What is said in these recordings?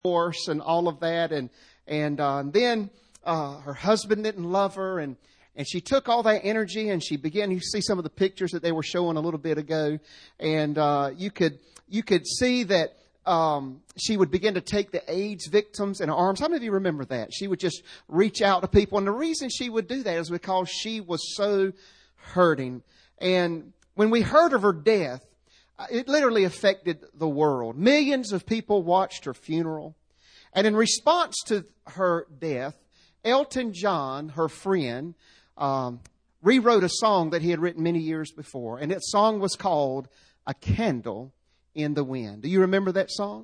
divorce and all of that. And then her husband didn't love her. And she took all that energy and she began, you see some of the pictures that they were showing a little bit ago. And you could see that she would begin to take the AIDS victims in her arms. How many of you remember that? She would just reach out to people. And the reason she would do that is because she was so hurting. And when we heard of her death, it literally affected the world. Millions of people watched her funeral. And in response to her death, Elton John, her friend, rewrote a song that he had written many years before. And that song was called A Candle in the Wind. Do you remember that song?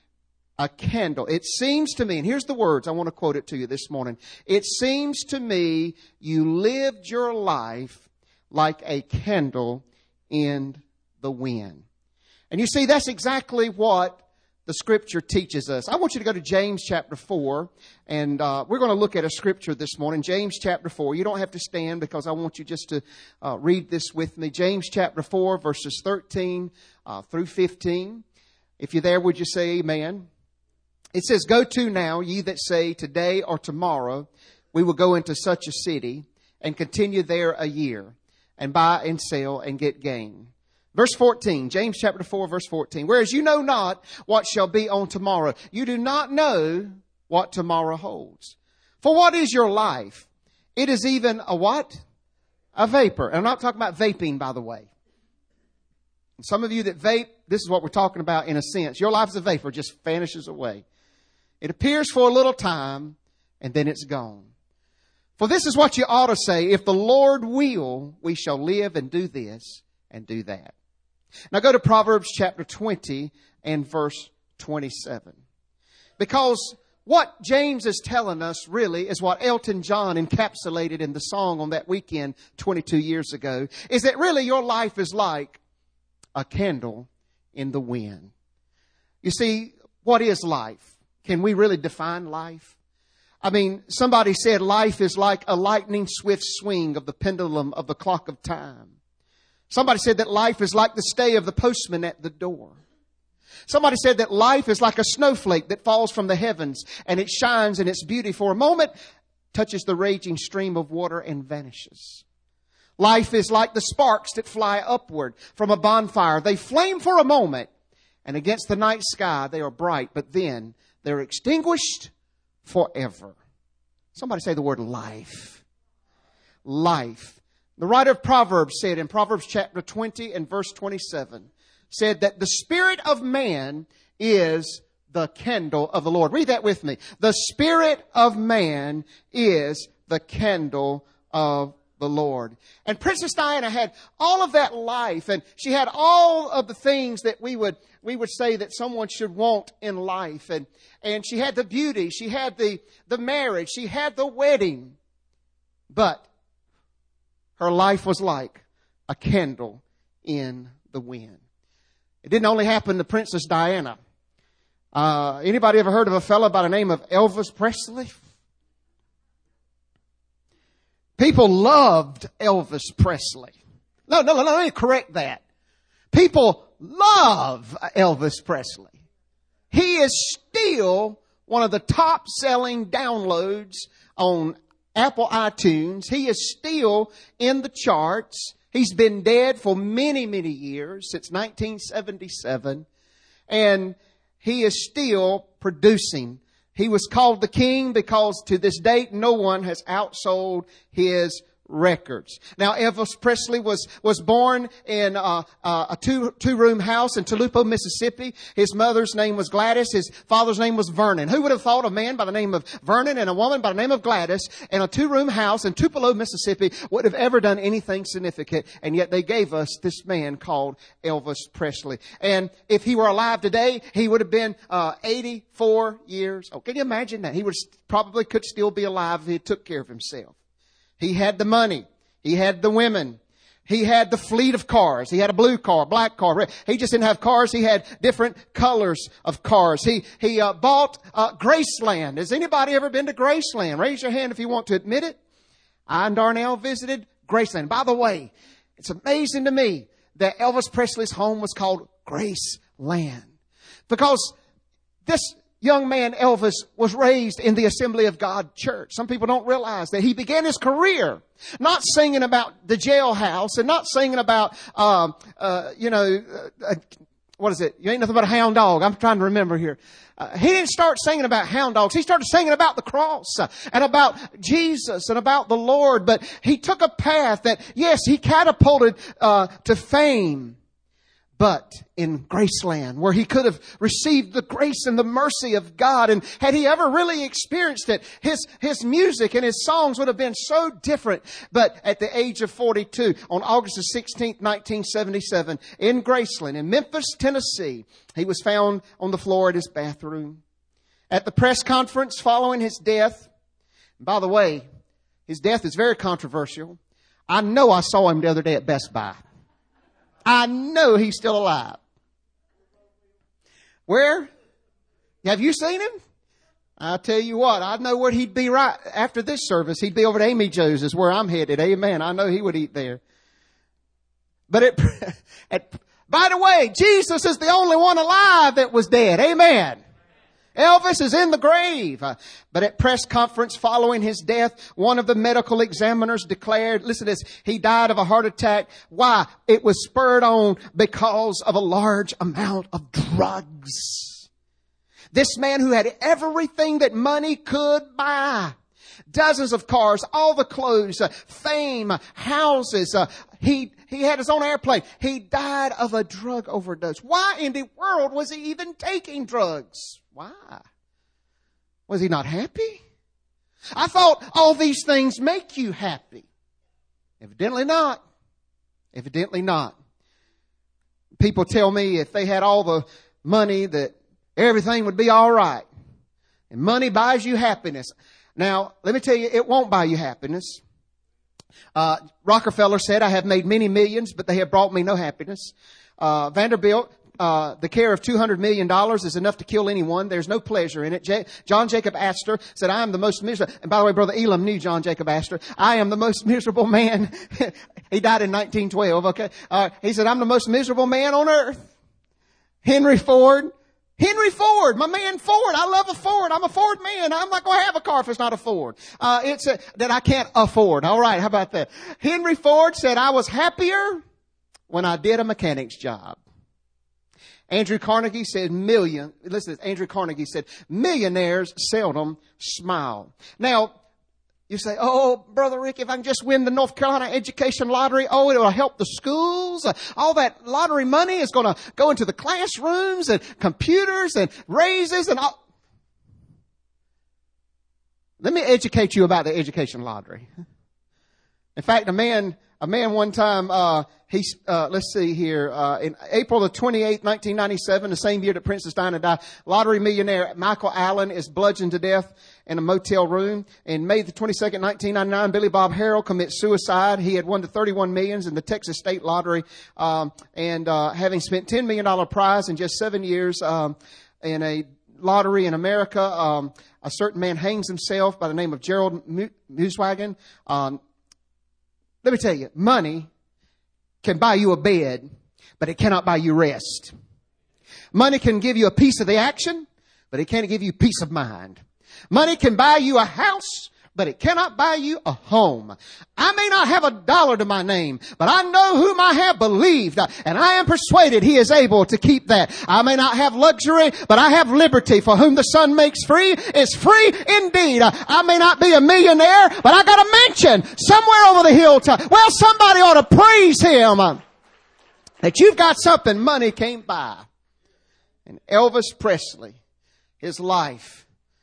A candle. It seems to me, and here's the words, I want to quote it to you this morning. It seems to me you lived your life like a candle in the wind. And you see, that's exactly what the Scripture teaches us. I want you to go to James chapter 4, and we're going to look at a Scripture this morning. James chapter 4. You don't have to stand because I want you just to read this with me. James chapter 4, verses 13 through 15. If you're there, would you say amen? It says, "Go to now, ye that say, today or tomorrow, we will go into such a city, and continue there a year, and buy and sell and get gain." Verse 14, James chapter 4, verse 14. "Whereas you know not what shall be on tomorrow. You do not know what tomorrow holds. For what is your life? It is even a what? A vapor." And I'm not talking about vaping, by the way. And some of you that vape, this is what we're talking about in a sense. Your life is a vapor, just vanishes away. It appears for a little time, and then it's gone. For this is what you ought to say, if the Lord will, we shall live and do this and do that. Now go to Proverbs chapter 20 and verse 27. Because what James is telling us really is what Elton John encapsulated in the song on that weekend 22 years ago, is that really your life is like a candle in the wind. You see, what is life? Can we really define life? I mean, somebody said life is like a lightning swift swing of the pendulum of the clock of time. Somebody said that life is like the stay of the postman at the door. Somebody said that life is like a snowflake that falls from the heavens and it shines in its beauty for a moment, touches the raging stream of water and vanishes. Life is like the sparks that fly upward from a bonfire. They flame for a moment, and against the night sky they are bright, but then they're extinguished forever. Somebody say the word life. Life. The writer of Proverbs said in Proverbs chapter 20 and verse 27, said that the spirit of man is the candle of the Lord. Read that with me. The spirit of man is the candle of the Lord. And Princess Diana had all of that life, and she had all of the things that we would say that someone should want in life. And she had the beauty, she had the marriage, she had the wedding. But her life was like a candle in the wind. It didn't only happen to Princess Diana. Anybody ever heard of a fellow by the name of Elvis Presley? People loved Elvis Presley. No, let me correct that. People love Elvis Presley. He is still one of the top selling downloads on Apple iTunes. He is still in the charts. He's been dead for many, many years, since 1977. And he is still producing. He was called the king because to this date, no one has outsold his records. Now, Elvis Presley was born in a two-room house in Tupelo, Mississippi. His mother's name was Gladys. His father's name was Vernon. Who would have thought a man by the name of Vernon and a woman by the name of Gladys in a two-room house in Tupelo, Mississippi would have ever done anything significant? And yet they gave us this man called Elvis Presley. And if he were alive today, he would have been 84 years old. Can you imagine that? He probably could still be alive if he took care of himself. He had the money. He had the women. He had the fleet of cars. He had a blue car, black car. Red. He just didn't have cars. He had different colors of cars. He bought Graceland. Has anybody ever been to Graceland? Raise your hand if you want to admit it. I and Darnell visited Graceland. By the way, it's amazing to me that Elvis Presley's home was called Graceland. Because this young man Elvis was raised in the Assembly of God church. Some people don't realize that he began his career not singing about the jailhouse and not singing about, what is it? You ain't nothing but a hound dog. I'm trying to remember here. He didn't start singing about hound dogs. He started singing about the cross and about Jesus and about the Lord. But he took a path that, yes, he catapulted to fame. But in Graceland, where he could have received the grace and the mercy of God. And had he ever really experienced it, his music and his songs would have been so different. But at the age of 42, on August the 16th, 1977, in Graceland, in Memphis, Tennessee, he was found on the floor at his bathroom. At the press conference following his death, and by the way, his death is very controversial. I know I saw him the other day at Best Buy. I know he's still alive. Where? Have you seen him? I'll tell you what, I know where he'd be right after this service. He'd be over to Amy Joe's, is where I'm headed. Amen. I know he would eat there. But by the way, Jesus is the only one alive that was dead. Amen. Elvis is in the grave. But at press conference following his death, one of the medical examiners declared, listen to this, he died of a heart attack. Why? It was spurred on because of a large amount of drugs. This man who had everything that money could buy, dozens of cars, all the clothes, fame, houses, he had his own airplane. He died of a drug overdose. Why in the world was he even taking drugs? Why? Was he not happy? I thought all these things make you happy. Evidently not. Evidently not. People tell me if they had all the money that everything would be all right. And money buys you happiness. Now, let me tell you, it won't buy you happiness. Rockefeller said, I have made many millions, but they have brought me no happiness. Vanderbilt, the care of $200 million is enough to kill anyone. There's no pleasure in it. John Jacob Astor said, I am the most miserable. And by the way, Brother Elam knew John Jacob Astor. I am the most miserable man. He died in 1912. Okay. He said, I'm the most miserable man on earth. Henry Ford, my man Ford. I love a Ford. I'm a Ford man. I'm not going to have a car if it's not a Ford. That I can't afford. All right. How about that? Henry Ford said, I was happier when I did a mechanic's job. Andrew Carnegie said Andrew Carnegie said, millionaires seldom smile. Now, you say, oh, Brother Rick, if I can just win the North Carolina Education Lottery, oh, it'll help the schools. All that lottery money is going to go into the classrooms and computers and raises and all. Let me educate you about the education lottery. In fact, a man one time, let's see here, in April the 28th, 1997, the same year that Princess Diana died, lottery millionaire Michael Allen is bludgeoned to death in a motel room. In May the 22nd, 1999, Billy Bob Harrell commits suicide. He had won the 31 millions in the Texas State Lottery, and having spent $10 million prize in just 7 years, in a lottery in America, a certain man hangs himself by the name of Gerald Muswagon. Let me tell you, money can buy you a bed, but it cannot buy you rest. Money can give you a piece of the action, but it can't give you peace of mind. Money can buy you a house, but it cannot buy you a home. I may not have a dollar to my name, but I know whom I have believed, and I am persuaded he is able to keep that. I may not have luxury, but I have liberty. For whom the Son makes free is free indeed. I may not be a millionaire, but I got a mansion somewhere over the hilltop. Well, somebody ought to praise him that you've got something money can't buy. And Elvis Presley, his life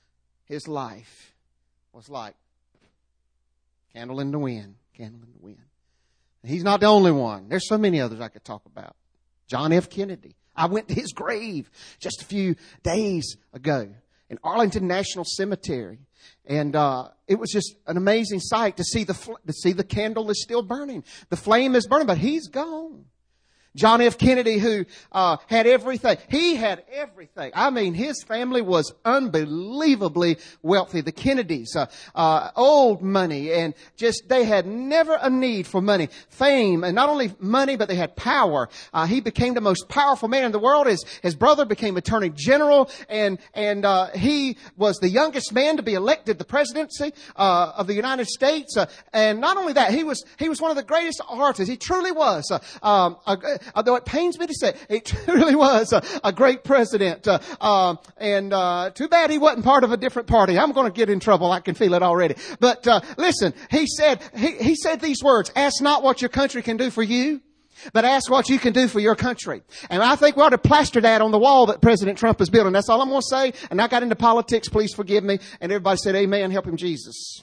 was like candle in the wind, candle in the wind. And he's not the only one. There's so many others I could talk about. John F. Kennedy. I went to his grave just a few days ago in Arlington National Cemetery. And it was just an amazing sight to see the candle is still burning. The flame is burning, but he's gone. John F. Kennedy, who had everything. He had everything. I mean, his family was unbelievably wealthy. The Kennedys, old money, and just they had never a need for money, fame, and not only money, but they had power. He became the most powerful man in the world. His brother became Attorney General, and he was the youngest man to be elected the presidency of the United States. And not only that, he was one of the greatest artists. He truly was. Although it pains me to say, he truly was a great president. Too bad he wasn't part of a different party. I'm going to get in trouble. I can feel it already. But listen, he said these words: "Ask not what your country can do for you, but ask what you can do for your country." And I think we ought to plaster that on the wall that President Trump is building. That's all I'm going to say. And I got into politics. Please forgive me. And everybody said, "Amen. Help him, Jesus."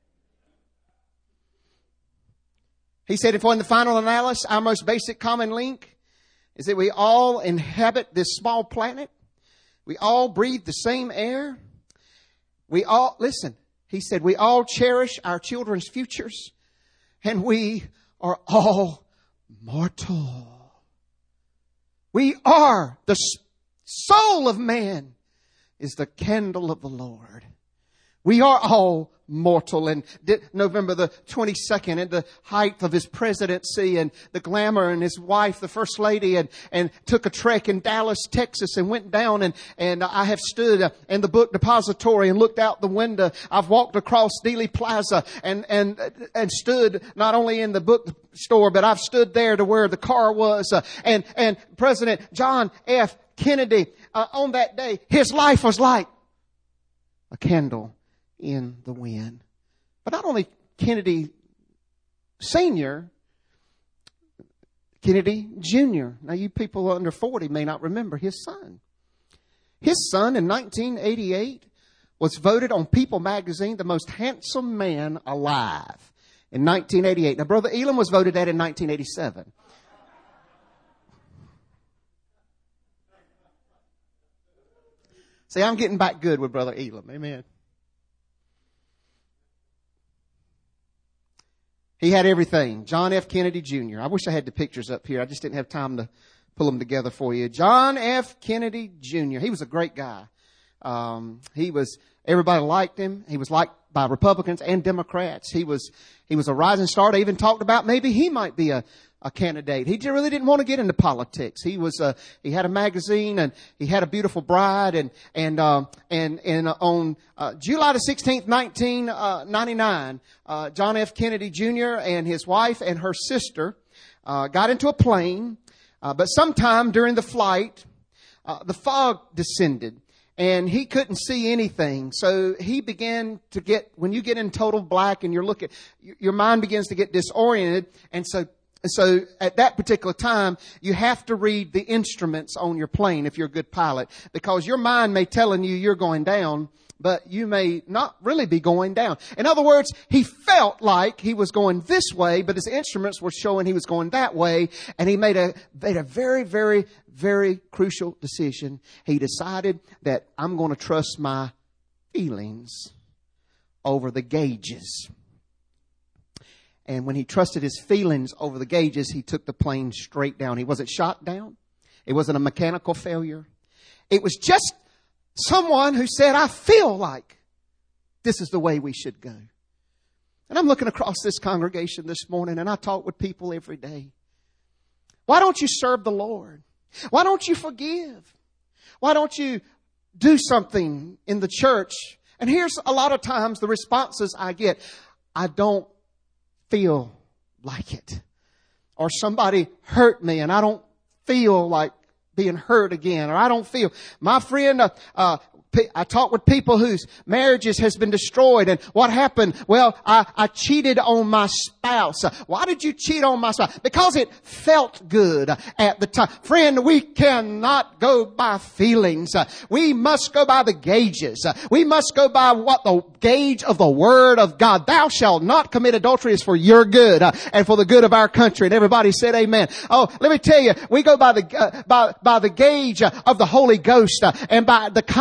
He said, "If in the final analysis, our most basic common link is that we all inhabit this small planet. We all breathe the same air. We all," listen, he said, "we all cherish our children's futures, and we are all mortal." We are, the soul of man is the candle of the Lord. We are all mortal. And November the 22nd, at the height of his presidency and the glamour, and his wife, the first lady, and took a trek in Dallas, Texas, and went down, and I have stood in the book depository and looked out the window. I've walked across Dealey Plaza and stood not only in the book store, but I've stood there to where the car was. And President John F. Kennedy, on that day, his life was like a candle in the wind. But not only Kennedy Sr., Kennedy Jr. Now, you people under 40 may not remember his son. His son in 1988 was voted on People magazine the most handsome man alive in 1988. Now, Brother Elam was voted that in 1987. See, I'm getting back good with Brother Elam. Amen. He had everything. John F. Kennedy Jr. I wish I had the pictures up here. I just didn't have time to pull them together for you. John F. Kennedy Jr. He was a great guy. Everybody liked him. He was liked by Republicans and Democrats. He was a rising star. They even talked about maybe he might be a candidate. He really didn't want to get into politics. He had a magazine, and he had a beautiful bride, and on July the 16th, 1999, John F. Kennedy Jr. and his wife and her sister got into a plane, but sometime during the flight, the fog descended, and he couldn't see anything. So he began to when you get in total black and your mind begins to get disoriented, and so at that particular time, you have to read the instruments on your plane if you're a good pilot, because your mind may telling you you're going down, but you may not really be going down. In other words, he felt like he was going this way, but his instruments were showing he was going that way, and he made a very, very, very crucial decision. He decided that I'm going to trust my feelings over the gauges. And when he trusted his feelings over the gauges, he took the plane straight down. He wasn't shot down. It wasn't a mechanical failure. It was just someone who said, "I feel like this is the way we should go." And I'm looking across this congregation this morning, and I talk with people every day. Why don't you serve the Lord? Why don't you forgive? Why don't you do something in the church? And here's a lot of times the responses I get: "I don't feel like it," or "Somebody hurt me and I don't feel like being hurt again," or "I don't feel." My friend, I talk with people whose marriages has been destroyed, and what happened? Well, I cheated on my spouse. Why did you cheat on my spouse? Because it felt good at the time. Friend, we cannot go by feelings. We must go by the gauges. We must go by what the gauge of the Word of God. "Thou shalt not commit adultery" is for your good and for the good of our country. And everybody said amen. Oh, let me tell you, we go by the gauge of the Holy Ghost and by the conscience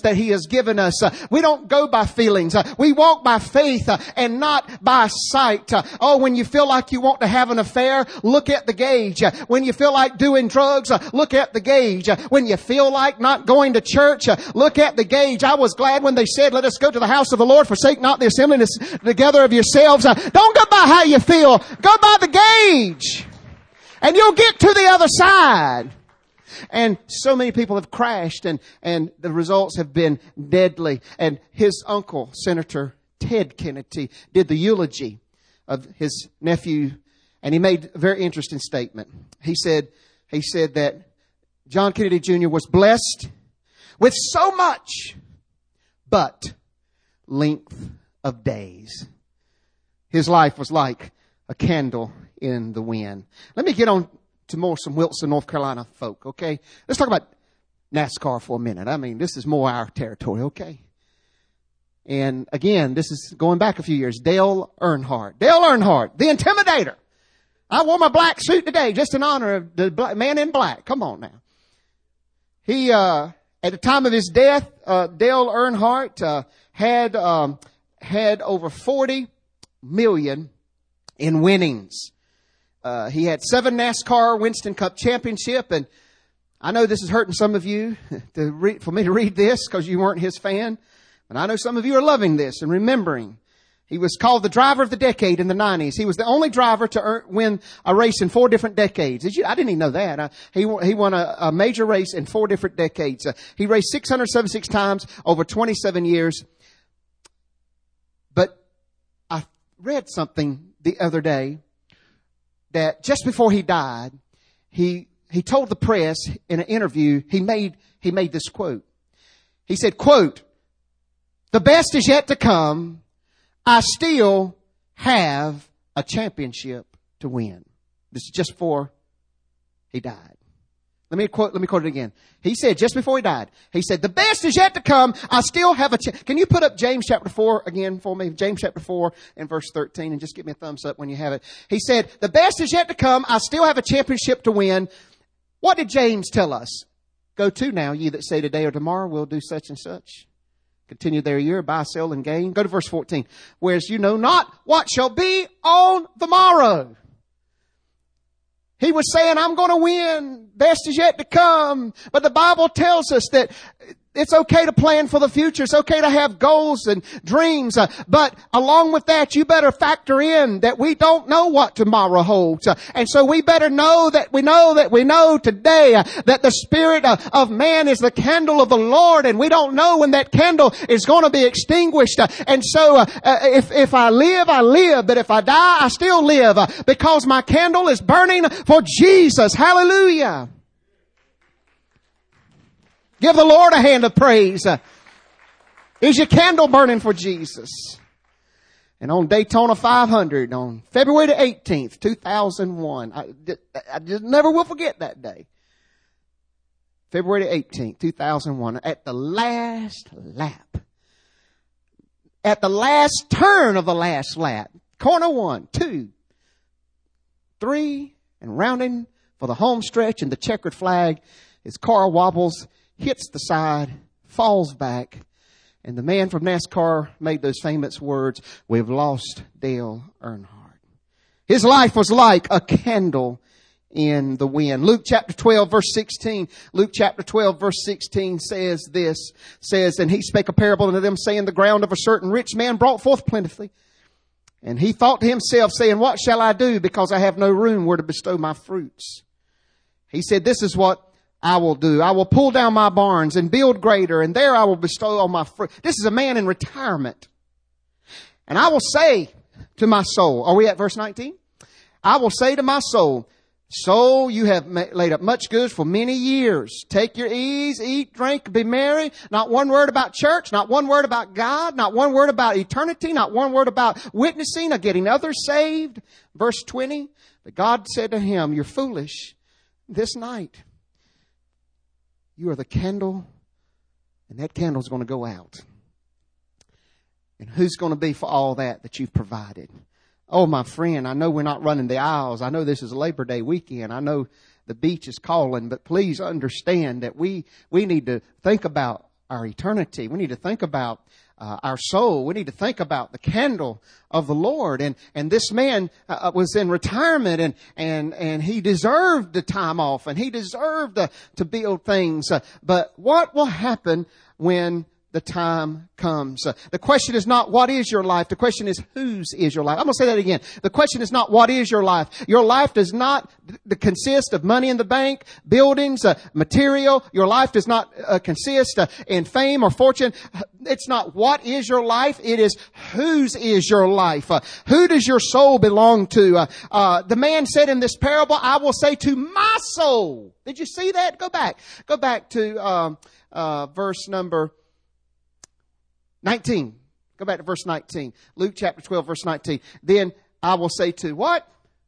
that He has given us. We don't go by feelings. We walk by faith and not by sight. When you feel like you want to have an affair, look at the gauge. When you feel like doing drugs, look at the gauge. When you feel like not going to church, look at the gauge. I was glad when they said, let us go to the house of the Lord, forsake not the assembling together of yourselves. Don't go by how you feel. Go by the gauge. And you'll get to the other side. And so many people have crashed and the results have been deadly. And his uncle, Senator Ted Kennedy, did the eulogy of his nephew, and he made a very interesting statement. He said that John Kennedy Jr. was blessed with so much, but length of days. His life was like a candle in the wind. Let me get on to some Wilson, North Carolina folk, okay? Let's talk about NASCAR for a minute. I mean, this is more our territory, okay? And again, this is going back a few years. Dale Earnhardt. Dale Earnhardt, the Intimidator. I wore my black suit today just in honor of the man in black. Come on now. He, at the time of his death, Dale Earnhardt had over 40 million in winnings. He had 7 NASCAR Winston Cup championship, and I know this is hurting some of you for me to read this because you weren't his fan, but I know some of you are loving this and remembering. He was called the driver of the decade in the 90s. He was the only driver to win a race in 4 different decades. I didn't even know that. He won a major race in 4 different decades. He raced 676 times over 27 years. But I read something the other day that just before he died, he told the press in an interview, he made this quote. He said, quote, "The best is yet to come. I still have a championship to win." This is just before he died. Let me quote it again. He said, just before he died, he said, "The best is yet to come. I still have a Can you put up James chapter 4 again for me? James chapter 4 and verse 13, and just give me a thumbs up when you have it. He said, "The best is yet to come. I still have a championship to win." What did James tell us? "Go to now, ye that say today or tomorrow we'll do such and such. Continue their year, buy, sell, and gain." Go to verse 14. "Whereas you know not what shall be on the morrow." He was saying, I'm going to win. Best is yet to come. But the Bible tells us that it's okay to plan for the future. It's okay to have goals and dreams. But along with that, you better factor in that we don't know what tomorrow holds. And so we better know that we know today that the spirit of man is the candle of the Lord. And we don't know when that candle is going to be extinguished. And so if I live, I live. But if I die, I still live. Because my candle is burning for Jesus. Hallelujah. Give the Lord a hand of praise. Is your candle burning for Jesus? And on Daytona 500, on February the 18th, 2001, I just never will forget that day. February the 18th, 2001, at the last lap, at the last turn of the last lap, corner 1, 2, 3, and rounding for the home stretch and the checkered flag, his car wobbles, hits the side, falls back, and the man from NASCAR made those famous words, "We've lost Dale Earnhardt." His life was like a candle in the wind. Luke chapter 12 verse 16. Luke chapter 12 verse 16 says this, "And he spake a parable unto them, saying, the ground of a certain rich man brought forth plentifully. And he thought to himself, saying, what shall I do, because I have no room where to bestow my fruits? He said, this is what I will do. I will pull down my barns and build greater, and there I will bestow all my fruit." This is a man in retirement. "And I will say to my soul," are we at verse 19? "I will say to my soul, soul, you have laid up much goods for many years. Take your ease, eat, drink, be merry." Not one word about church, not one word about God, not one word about eternity, not one word about witnessing or getting others saved. Verse 20, "But God said to him, you're foolish. This night you are the candle, and that candle is going to go out. And who's going to be for all that you've provided?" Oh, my friend, I know we're not running the aisles. I know this is a Labor Day weekend. I know the beach is calling, but please understand that we need to think about our eternity. We need to think about our soul. We need to think about the candle of the Lord. And this man was in retirement, and he deserved the time off, and he deserved to build things. But what will happen when the time comes? The question is not what is your life. The question is whose is your life. I'm going to say that again. The question is not what is your life. Your life does not consist of money in the bank, buildings, material. Your life does not consist in fame or fortune. It's not what is your life. It is whose is your life. Who does your soul belong to? The man said in this parable, I will say to my soul. Did you see that? Go back to verse number 19. Go back to verse 19. Luke chapter 12, verse 19. Then I will say to what?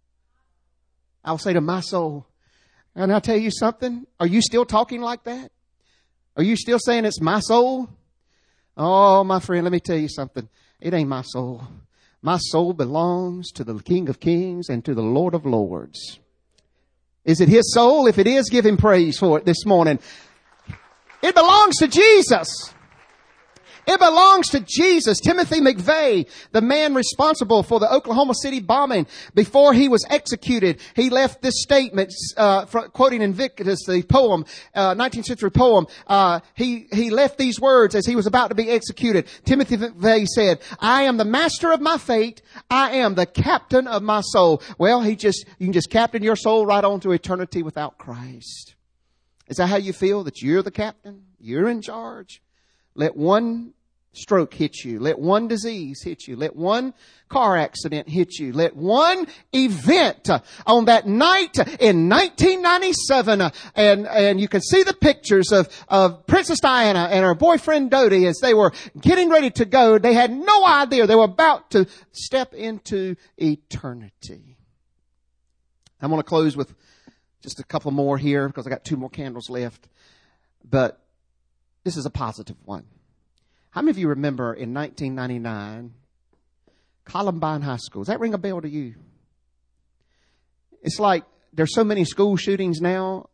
I will say to my soul. And I'll tell you something. Are you still talking like that? Are you still saying it's my soul? Oh, my friend, let me tell you something. It ain't my soul. My soul belongs to the King of Kings and to the Lord of Lords. Is it His soul? If it is, give Him praise for it this morning. It belongs to Jesus. It belongs to Jesus. Timothy McVeigh, the man responsible for the Oklahoma City bombing, before he was executed, he left this statement, quoting Invictus, the poem, 19th century poem. He left these words as he was about to be executed. Timothy McVeigh said, I am the master of my fate. I am the captain of my soul. Well, you can just captain your soul right on to eternity without Christ. Is that how you feel? That you're the captain? You're in charge? Let one stroke hit you. Let one disease hit you. Let one car accident hit you. Let one event on that night in 1997, and you can see the pictures of Princess Diana and her boyfriend Dodi as they were getting ready to go. They had no idea they were about to step into eternity. I'm going to close with just a couple more here because I got 2 more candles left. But this is a positive one. How many of you remember in 1999, Columbine High School? Does that ring a bell to you? It's like there's so many school shootings now.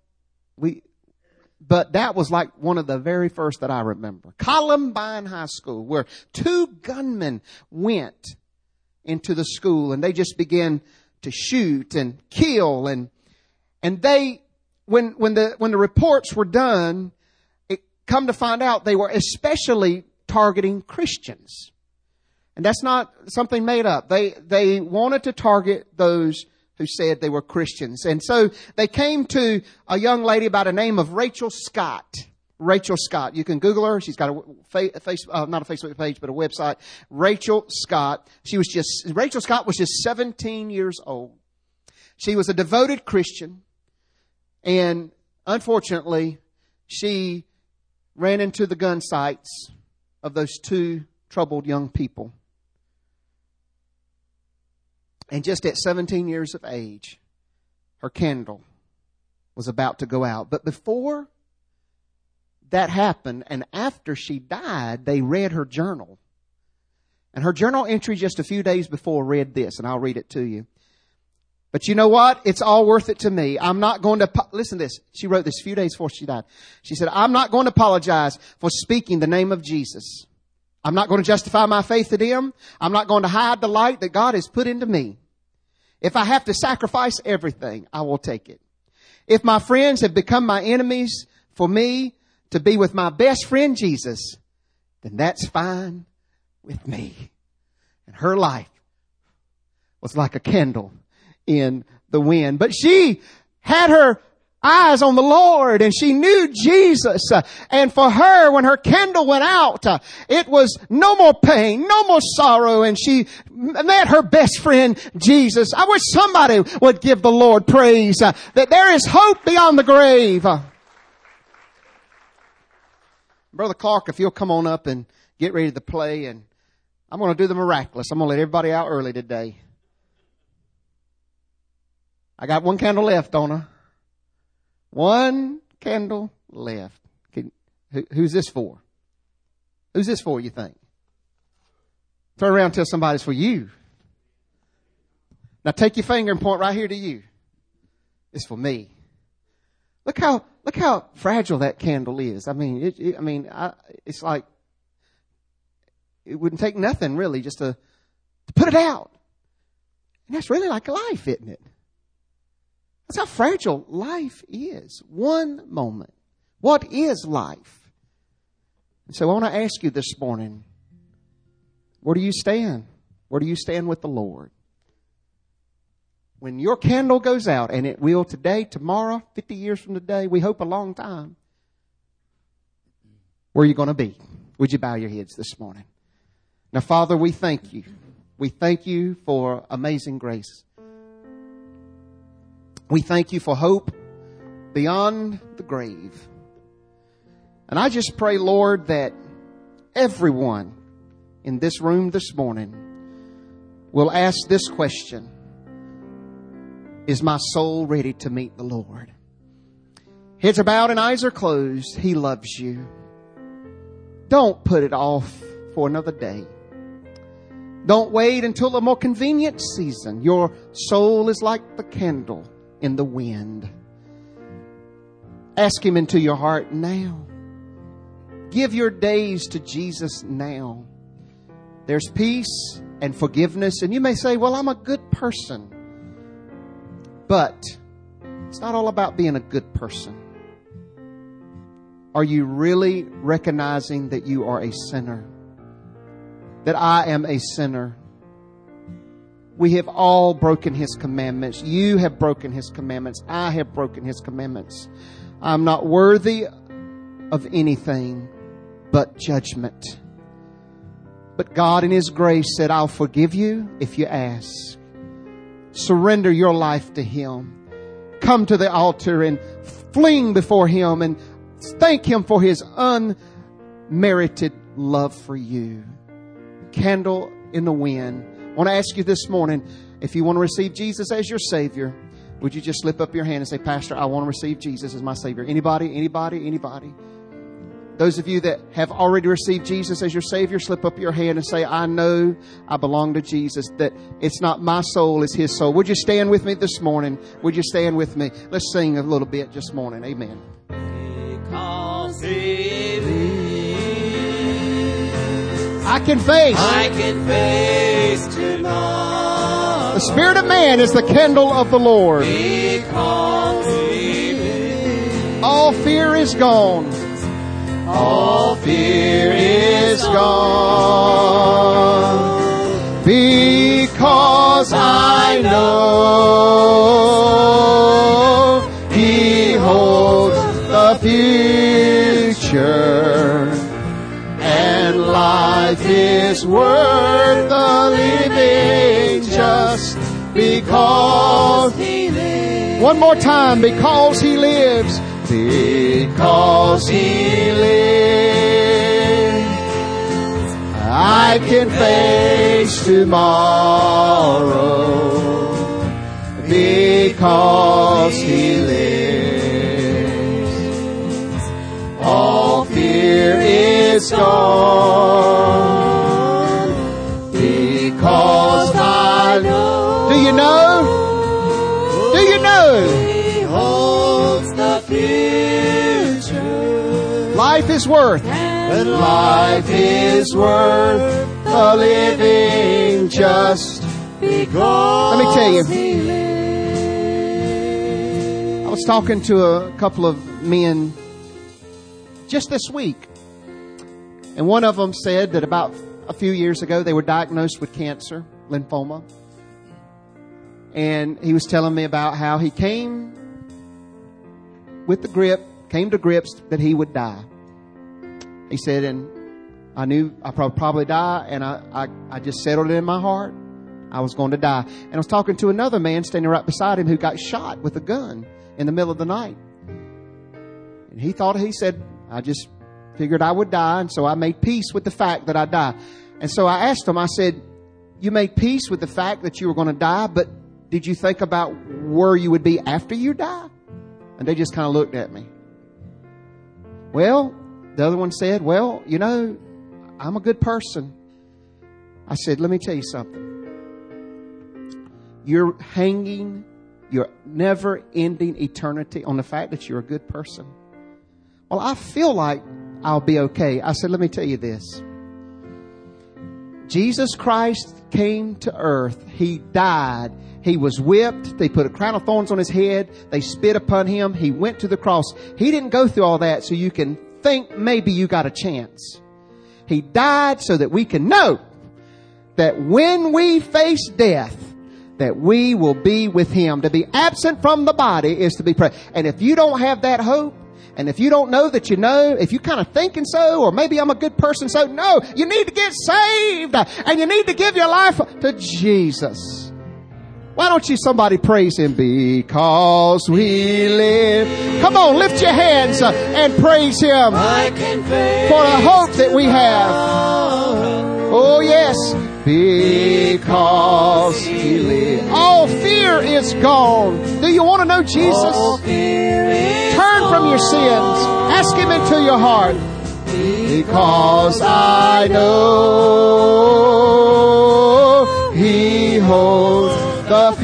But that was like one of the very first that I remember. Columbine High School, where 2 gunmen went into the school and they just began to shoot and kill, and they, when the reports were done, it come to find out they were especially targeting Christians. And that's not something made up. They wanted to target those who said they were Christians. And so they came to a young lady by the name of Rachel Scott. Rachel Scott. You can Google her. She's got not a Facebook page, but a website. Rachel Scott. Rachel Scott was just 17 years old. She was a devoted Christian. And unfortunately, she ran into the gun sights of those 2 troubled young people. And just at 17 years of age, her candle was about to go out. But before that happened, and after she died, they read her journal. And her journal entry just a few days before read this, and I'll read it to you. But you know what? It's all worth it to me. I'm not going to, listen to this. She wrote this a few days before she died. She said, I'm not going to apologize for speaking the name of Jesus. I'm not going to justify my faith in Him. I'm not going to hide the light that God has put into me. If I have to sacrifice everything, I will take it. If my friends have become my enemies for me to be with my best friend Jesus, then that's fine with me. And her life was like a candle in the wind. But she had her eyes on the Lord, and she knew Jesus. And for her, when her candle went out, it was no more pain, no more sorrow, and she met her best friend Jesus. I wish somebody would give the Lord praise that there is hope beyond the grave. Brother Clark, if you'll come on up and get ready to play, and I'm going to do the miraculous. I'm going to let everybody out early today. I got 1 candle left, don't I? 1 candle left. Who's this for? Who's this for, you think? Turn around and tell somebody it's for you. Now take your finger and point right here to you. It's for me. Look how fragile that candle is. I mean, it's like it wouldn't take nothing really just to put it out. And that's really like life, isn't it? That's how fragile life is. One moment. What is life? And so I want to ask you this morning, where do you stand? Where do you stand with the Lord? When your candle goes out, and it will today, tomorrow, 50 years from today, we hope a long time, where are you going to be? Would you bow your heads this morning? Now, Father, we thank you. We thank you for amazing grace. We thank you for hope beyond the grave. And I just pray, Lord, that everyone in this room this morning will ask this question: is my soul ready to meet the Lord? Heads are bowed and eyes are closed. He loves you. Don't put it off for another day. Don't wait until a more convenient season. Your soul is like the candle in the wind. Ask Him into your heart now. Give your days to Jesus now. There's peace and forgiveness. And you may say, well, I'm a good person. But it's not all about being a good person. Are you really recognizing that you are a sinner? That I am a sinner? We have all broken His commandments. You have broken His commandments. I have broken His commandments. I'm not worthy of anything but judgment. But God in His grace said, I'll forgive you if you ask. Surrender your life to Him. Come to the altar and fling before Him and thank Him for His unmerited love for you. Candle in the wind. I want to ask you this morning, if you want to receive Jesus as your Savior, would you just slip up your hand and say, Pastor, I want to receive Jesus as my Savior. Anybody? Anybody? Anybody? Those of you that have already received Jesus as your Savior, slip up your hand and say, I know I belong to Jesus, that it's not my soul, it's His soul. Would you stand with me this morning? Would you stand with me? Let's sing a little bit this morning. Amen. Because He lives, I can face tomorrow. The spirit of man is the candle of the Lord. Because He lives, All fear is gone. all fear is gone. Because I know He holds the future, and life is worth the living just because He lives, One more time, because He lives. because He lives, I can face tomorrow. Because He lives, all fear is gone. Because I know. Do you know? Do you know? He holds the future. Life is worth. And life is worth A living just. because Let me tell you. He lives. I was talking to a couple of men just this week, and one of them said that about a few years ago they were diagnosed with cancer, lymphoma, and he was telling me about how he came to grips that he would die. He said, and I knew I probably die, and I just settled it in my heart. I was going to die. And I was talking to another man standing right beside him who got shot with a gun in the middle of the night. And he said, I just figured I would die, and so I made peace with the fact that I die. And so I asked him, I said, you made peace with the fact that you were going to die, but did you think about where you would be after you die? And they just kind of looked at me. Well, the other one said, well, you know, I'm a good person. I said, let me tell you something. You're hanging your never-ending eternity on the fact that you're a good person? Well, I feel like I'll be okay. I said, let me tell you this. Jesus Christ came to earth. He died. He was whipped. They put a crown of thorns on his head. They spit upon him. He went to the cross. He didn't go through all that so you can think maybe you got a chance. He died so that we can know that when we face death, that we will be with him. To be absent from the body is to be present. And if you don't have that hope, and if you don't know that you know, if you're kind of thinking so, or maybe I'm a good person, so no, you need to get saved, and you need to give your life to Jesus. Why don't you somebody praise him? Because we live. Come on, lift your hands and praise him for the hope that we have. Oh yes, because he lives. All fear is gone. Do you want to know Jesus? Turn from your sins. Ask him into your heart. Because I know he holds the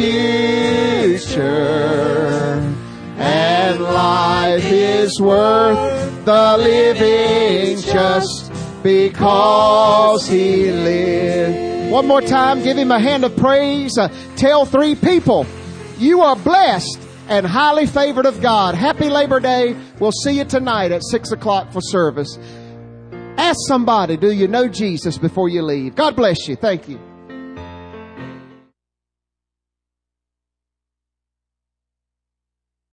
future, and life is worth the living just because he lived. One more time, give him a hand of praise. Tell 3 people, you are blessed and highly favored of God. Happy Labor Day. We'll see you tonight at 6 o'clock for service. Ask somebody, do you know Jesus before you leave? God bless you. Thank you.